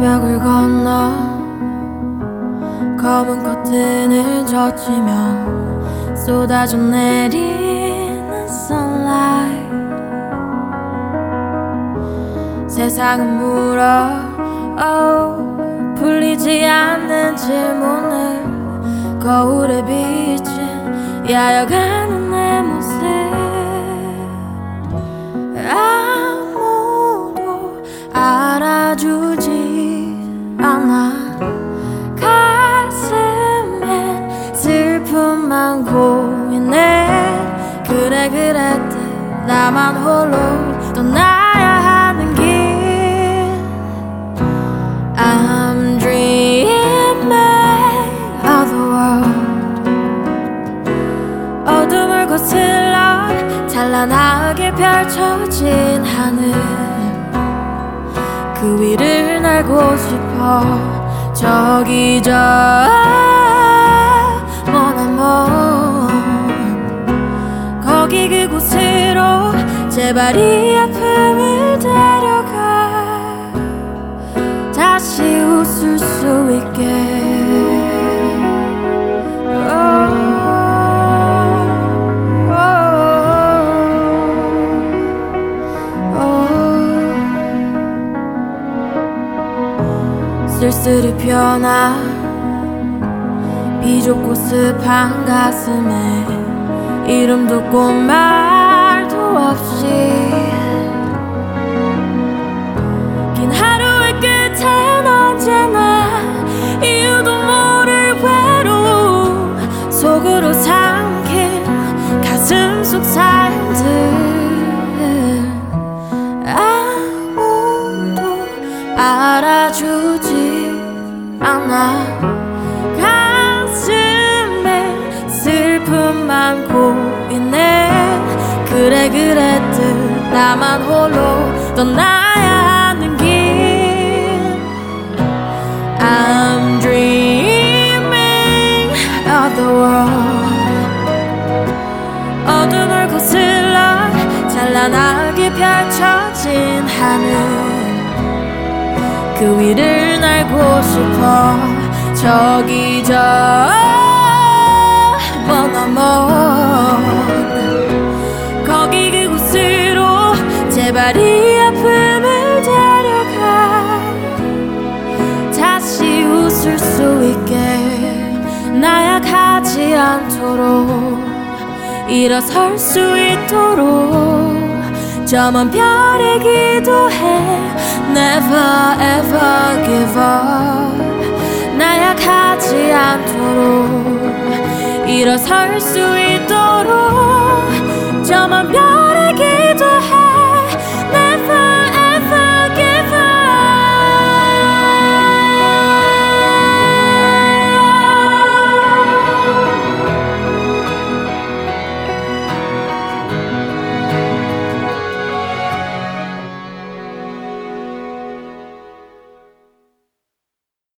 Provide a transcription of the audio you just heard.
새벽을 건너 검은 커튼을 젖히며 쏟아져 내리는 sunlight. 세상은 물어 풀리지 않는 질문을 거울에 비친 야여가는 내 모습. 아무도 알아주지 않아. 가슴에 슬픔만 고이네. 그래 그랬듯 나만 홀로 떠나야 하는 길. I'm dreaming of the world. 어둠을 거슬러 찬란하게 펼쳐진 하늘, 그 위를 날고 싶어. 저기 저 머나먼 거기 그곳으로 제발 이 아픔을 데려가. 다시 웃을 수 있게. 쓸쓸히 피어나 비좁고 습한 가슴에 이름도 없고 말도 없이 긴 하루의 끝엔 언제나 이유도 모를 외로움 속으로 삼킨 가슴 속 사연들. 아무도 알아주지 않아. 가슴에 슬픔만 고이네. 그래 그랬듯 나만 홀로 떠나야 하는 길. I'm dreaming of the world. 어둠을 거슬러 찬란하게 펼쳐진 하늘, 그 위를 날고 싶어. 저기 저 머나먼 거기 그곳으로 제발 이 아픔을 데려가. 다시 웃을 수 있게 나약하지 않도록 일어설 수 있도록 저 먼 별에 기도해. Never ever give up. 나약하지 않도록 일어설 수 있도록